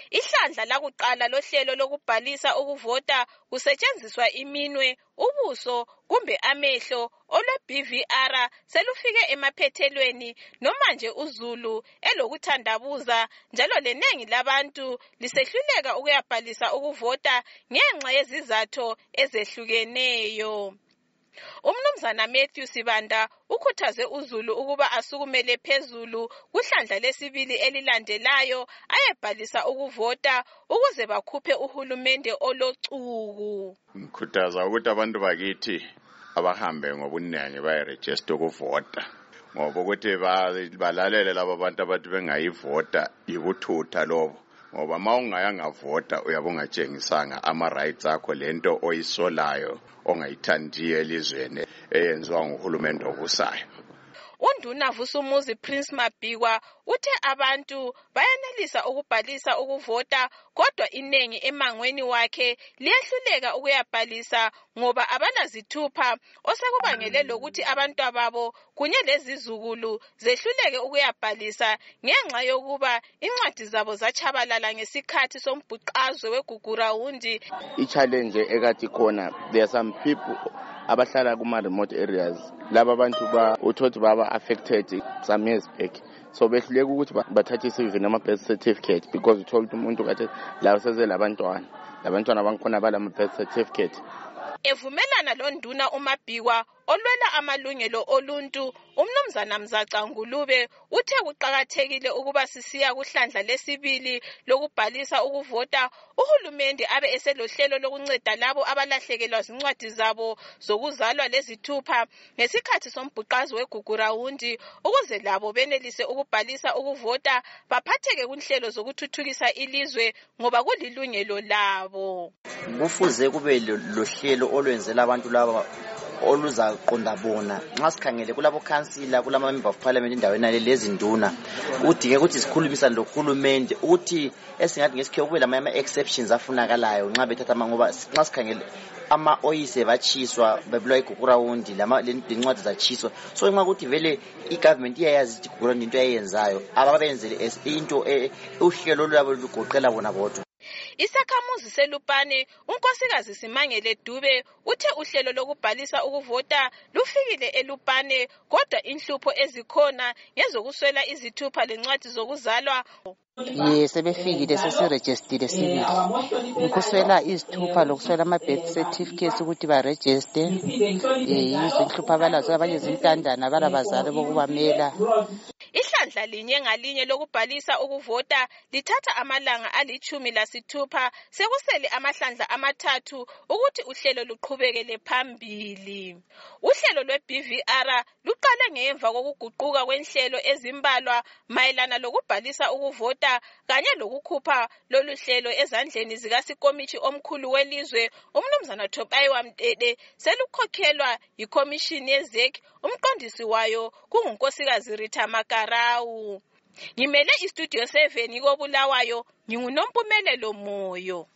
Ihlandla lakuqala lohlelo lokubhalisa ukuvota kusetshenziswa iminwe, ubuso kumbe amehlo olwe-BVR selufike emaphethelweni noma nje uZulu elokuthandabuza njalo leningi labantu lisehluleka ukuyabhalisa ukuvota ngenxa yezizathu ezehlukeneyo. Umnumzana Matthew Sibanda ukhuthaze uZulu ukuba asukumele phezulu kuhlandla lesibili elilandelayo ayebhalisa ukuvota ukuze bakhuphe uhulumende olochuku. Ngikhuthaza ukuthi abantu bakithi abahambe ngobuningi bayeregister ukuvota ngoba ukuthi balalele labo bantu abathi bengayivota ibuthutha lobo ngoba mawungayanga vota uyabungatshengisanga ama-rights akho lento oyisolayo ongayithandiyo elizweni eyenziwa nguhulumende obusayo. Unduna Vusumuzi Prince Mabhikwa uthe abantu bayenelisa ukubhalisa ukuvota kodwa inengi emangweni wakhe liyehluleka ukuyabhalisa ngoba abanazithupha osekubangele lokuthi abantwababo kunye lezizukulu zehluleke ukuyabhalisa ngenxa yokuba incwadi zabo zachabalala ngesikhathi sombhuqazwe weGugurawundi. I-challenge ekade khona, there are some people abahlala kuma-remote areas laba bantu uthothi baba affected some years back, so behluleka ukuthi bathathe i-CV nama-birth certificate because uthola umuntu kathi la useze labantwana bangikhona balama-birth certificate. Evumelana londuna uMabhikwa olwela amalungelo oluntu, umnumzana Mzaca Ngulube uthe kuqakathekile ukuba sisiya kuhlandla lesibili lokubhalisa ukuvota uhulumende abe eselohlelo lokunceda labo abalahlekelwa zincwadi zabo zokuzalwa lezithupha ngesikhathi sombhuqazo weGugurawundi ukuze labo benelise ukubhalisa ukuvota baphatheke kunhlelo zokuthuthukisa ilizwe ngoba kulilungelo labo. Kufuze kube lohlelo olwenzela abantu laba oluzaqonda bona nxa sikhangele kulabo councilor kulama member of parliament endaweni lezi nduna udinge ukuthi sikhulumisane lohulumende ukuthi esingathi ngesikhe kube lama exceptions afunakalayo nxa bethatha ngoba nxa sikhangele ama-oyise batshiswa bebulwa iGugurawundi lencwadi zatshiswa, so nxa ukuthi vele i-government iyayazi ukuthi iGugurawundi into eyenzayo ababenzele into uhlelo lwabo lugoqela bona bodwa. Isakhamuzi seLupane unkosikazi Simangele Dube uthe uhlelo lokubhalisa ukuvota lufikile eLupane kodwa inhlupho ezikhona ngezokuswela izithupha lencwadi zokuzalwa. Sebefikile sesiregistile sibili ukuswela izithupha lokuswela ama-birth certificates ukuthi baregister yizo inhlupho abalazo abanye zintandana balabazali bokubamela. Ihlandla linye ngalinye lokubhalisa ukuvota lithatha amalanga ali-16 sekusele amahlandla amathathu ukuthi uhlelo luqhubekele phambili. Uhlelo lwe-BVR luqale ngemva kokuguquka kwenhlelo ezimbalwa mayelana lokubhalisa ukuvota kanye lokukhupha lolu hlelo ezandleni zikasikomithi omkhulu welizwe umnumzana Thopayiwa Mtete selukhokhelwa yikhomishini yeZEC, umqondisi wayo kungunkosikazi Rita Makarawu. Ngimele iStudio 7 koBulawayo, nginguNompumelelo Moyo.